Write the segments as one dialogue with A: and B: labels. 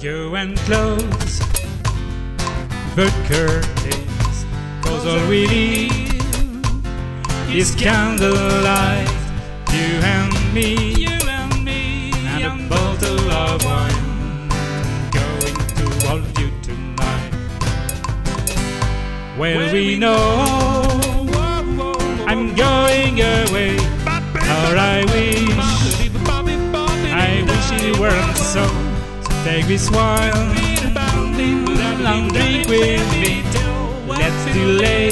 A: Go and close the curtains, 'cause all we need is candlelight. You and me, and a bottle of wine. Going to hold you tonight. Well, we know I'm going away, or I wish it weren't so. Take this wine and drink with me. Let's delay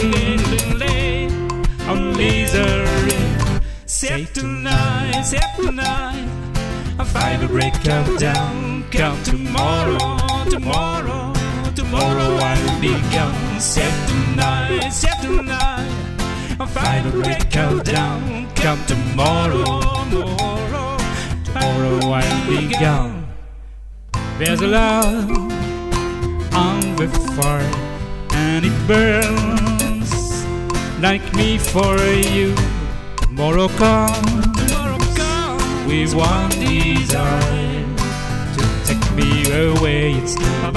A: on misery. Save tonight, find a break of down. Come tomorrow, tomorrow I'll be gone. Save tonight, find a break of down. Come tomorrow, tomorrow I'll be gone. There's a love on the fire, and it burns like me for you. Tomorrow comes with one desire to take me away. It's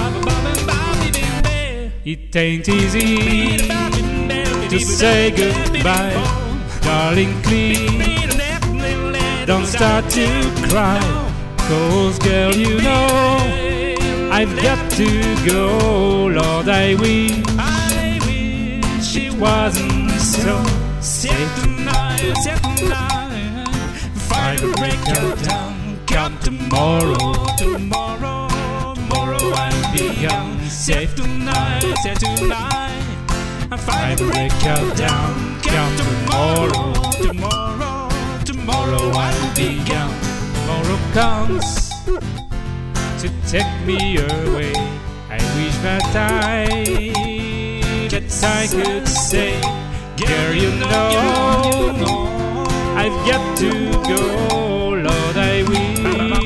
A: it ain't easy to say goodbye, darling. Please don't start to cry, 'cause girl, you know I've got to go. Lord, I wish it wasn't so. Save tonight, find a break of down. Come tomorrow, tomorrow I'll be gone. Save tonight, find a break of down. Come tomorrow, tomorrow I'll be gone. Tomorrow comes to take me away. I wish that I could say, girl, you know I've got to go. Lord, I wish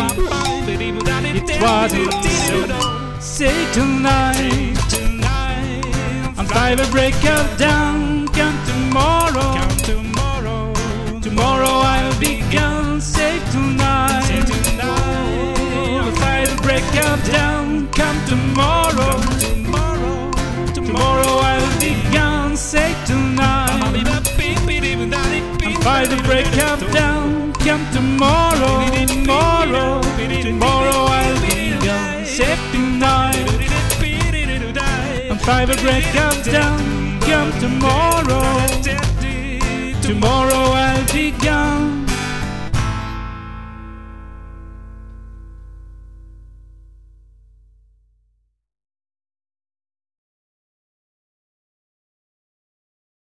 A: it wasn't so. Say tonight, and find a break of down. Come tomorrow, tomorrow I'll be gone. Say tonight, find a break of down. Come tomorrow, tomorrow I'll be gone. Say tonight, find the break of down. Come tomorrow, tomorrow I'll be gone. Say tonight, find the break of down. Come tomorrow.